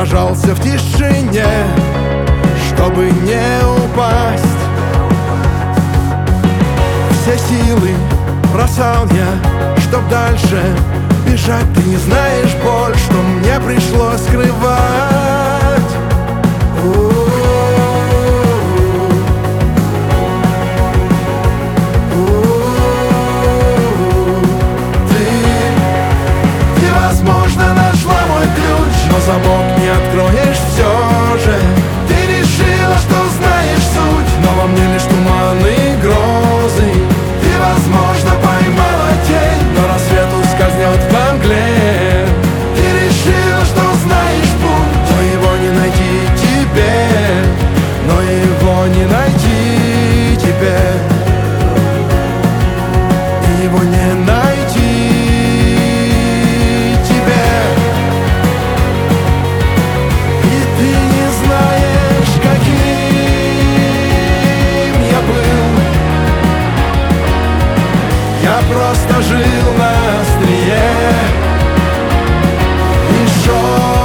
сражался в тишине, чтобы не упасть. Все силы бросал я, чтоб дальше бежать. Ты не знаешь боль, что мне пришлось скрывать. Ты, возможно, нашла мой ключ, но замок не откроешь все же. Ты решила, что знаешь суть, но во мне лишь туман и грозы. Ты, возможно, поймала тень, но рассвет ускользнет во мгле. Ты решила, что знаешь путь, но его не найти тебе, но его не найти тебе, и его не найти тебе. И ты не знаешь, каким я был. Я просто жил на острие и шел